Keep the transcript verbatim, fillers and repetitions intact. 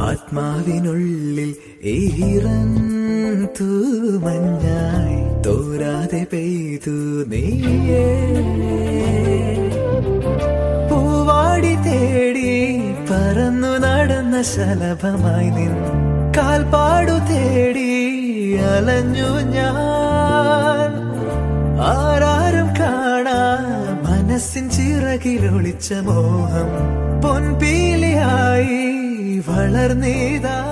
ആത്മാവിനുള്ളിൽ ഈറൻ തൂമഞ്ഞായി തോരാതെ പെയ്തു നീയേ. പൂവാടി തേടി പറന്നു നടന്ന ശലഭമായി നിൻ കാൽപ്പാടു തേടി അലഞ്ഞു ഞാൻ. ആരാരും കാണാ മനസ്സിൻ ചിറകിലൊളിച്ച മോഹം പൊൻപീലിയായി വളർന്നീതാ.